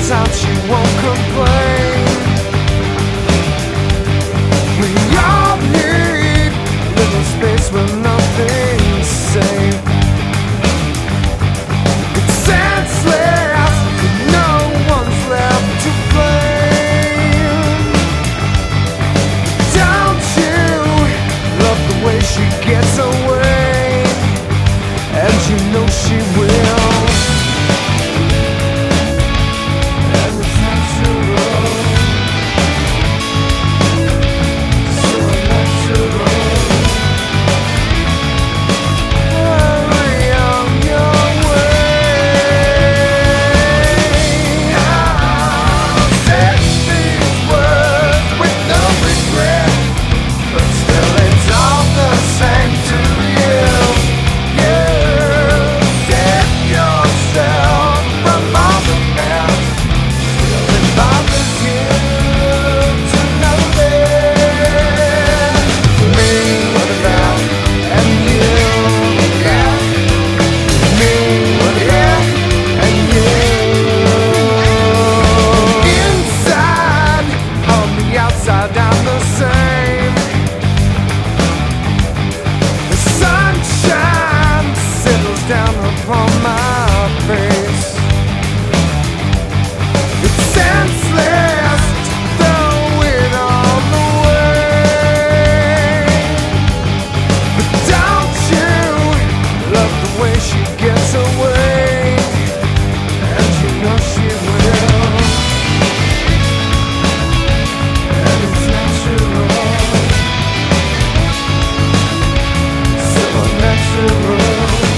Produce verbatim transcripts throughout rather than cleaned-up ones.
turns out she won't complain. We all need a little space where nothing's safe. It's senseless, no one's left to blame. Don't you love the way she gets away? And you know she will. And it's natural, so natural. Hurry on your way. I'll say these words with no regret, but still it's all the same to you. You set yourself from all the mess. Still it bothers you to know this. Me, what about? And you, what about? Me, what about? And you. Inside, on the outside, I'm the same. The sunshine settles down upon my face. It's senseless to throw it all away. But don't you love the way she gets away? And you know she will. And it's natural, so unnatural.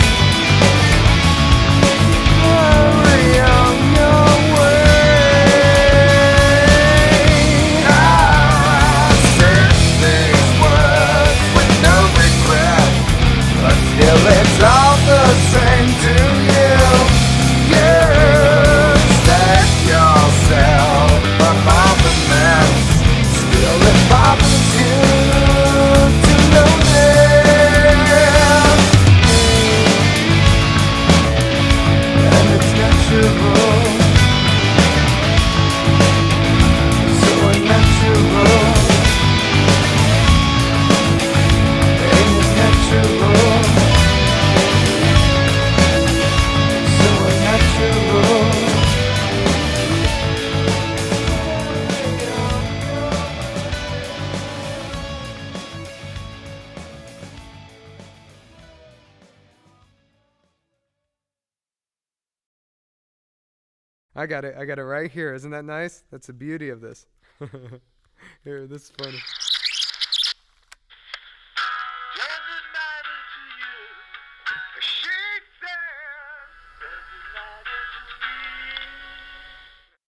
Hurry on your way. I said these words with no regret, but still it's all the same to you. You set yourself from all the mess. Still it bothers you to know this. And it's natural, so unnatural. Ain't it natural, so unnatural. I got it. I got it right here. Isn't that nice? That's the beauty of this. Here, this is funny.